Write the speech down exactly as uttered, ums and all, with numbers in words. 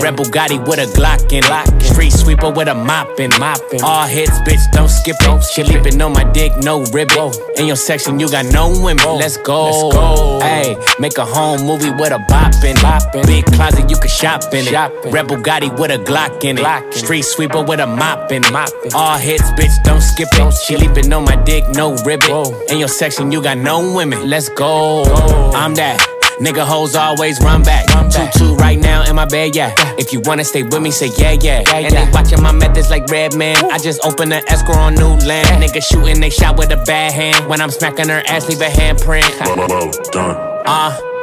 Red Bugatti with a Glock in it. Street sweeper with a mop in it. All hits, bitch, don't skip it. She leaping on my dick, no ribbon. In your section, you got no women. Let's go. Hey, make a home movie with a bop in it. Big closet, you can shop in it. Red Bugatti with a Glock in it. Street sweeper with a mop in it. All hits, bitch, don't skip it. She leaping on my dick, no ribbon. In your section, you got no women. Let's go. I'm that. Nigga hoes always run back. Two-two right now in my bed, yeah. If you wanna stay with me, say yeah, yeah. And they watching my methods like Redman. I just opened an escrow on new land. Nigga shooting, they shot with a bad hand. When I'm smacking her ass, leave a handprint. Done. Uh